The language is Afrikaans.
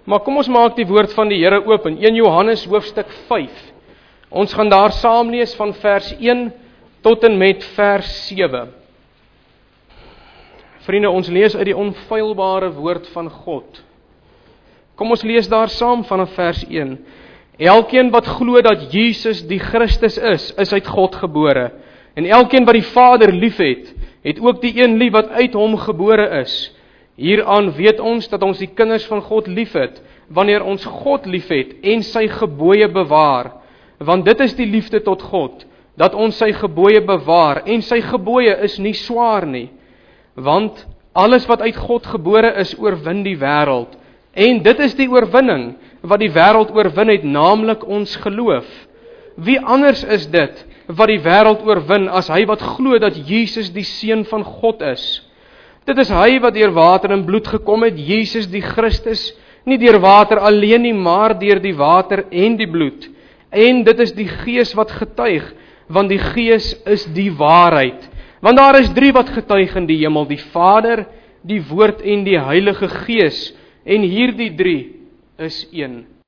Maar kom ons maak die woord van die Here oop in 1 Johannes hoofstuk 5. Ons gaan daar saam lees van vers 1 tot en met vers 7. Vriende, ons lees uit die onfeilbare woord van God. Kom ons lees daar saam vanaf vers 1. Elkeen wat glo dat Jesus die Christus is uit God gebore. En elkeen wat die Vader liefhet, het ook die een lief wat uit hom gebore is. Hieraan weet ons dat ons die kinders van God liefhet, wanneer ons God liefhet en sy gebooie bewaar. Want dit is die liefde tot God, dat ons sy gebooie bewaar, en sy gebooie is nie swaar nie. Want alles wat uit God gebore is, oorwin die wêreld. En dit is die oorwinning wat die wêreld oorwin het, naamlik ons geloof. Wie anders is dit wat die wêreld oorwin as hy wat glo dat Jesus die Seun van God is? Dit is hy wat deur water en bloed gekom het, Jesus die Christus, nie deur water alleen nie, maar deur die water en die bloed. En dit is die Gees wat getuig, want die Gees is die waarheid. Want daar is 3 wat getuig in die hemel, die Vader, die Woord en die Heilige Gees, en hierdie 3 is een.